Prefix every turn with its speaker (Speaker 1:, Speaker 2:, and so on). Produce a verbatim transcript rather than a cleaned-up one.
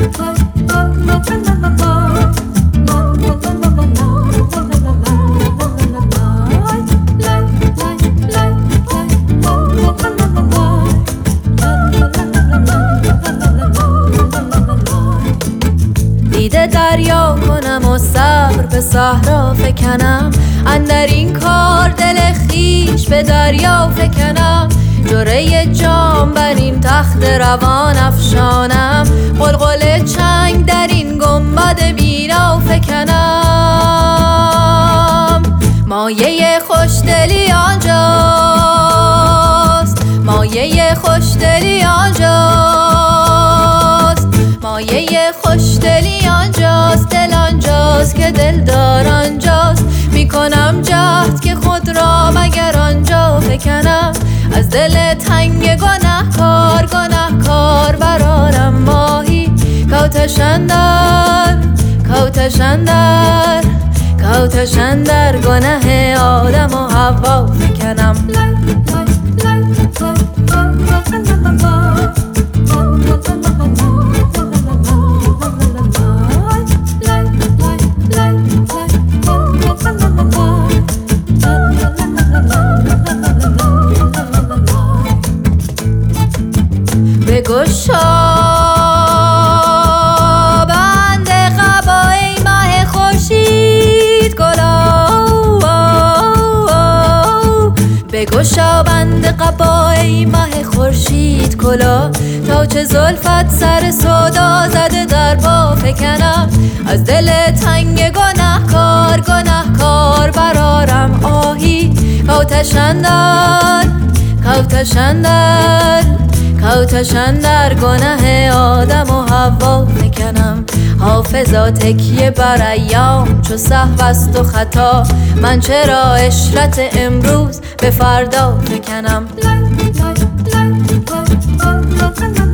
Speaker 1: دیده دریا کنم و صبر به صحرا فکنم، اندر این کار دل خویش به دریا فکنم. جرعه جام بر این تخت روان افشانم، قلقل چنگ در این گنبد بینا فکنم. مایه خوشدلی آنجاست، مایه خوشدلی آنجاست، مایه خوشدلی آنجاست، دل آنجاست که دلدار آنجاست. میکنم جهد که خود را مگر آنجا فکنم، از دل تنگ گنهکار گنهکار برارم ماهی. کوتش اندر کوتش اندر کوتش اندر گنه آدم و حوا فکنم. بگشا بند قبا ای ماه خورشید گلا، بگشا بند قبا ای ماه خورشید کلا. تا چه زلفت سر سودا زده در پا فکنم، از دل تنگ گنهکار گنهکار برارم آهی. کوتش اندر کوتش اندر کوتش اندر گنه آدم و حوا فکنم. حافظا تکیه بر ایام چو سهو است و خطا، من چرا عشرت امروز به فردا فکنم.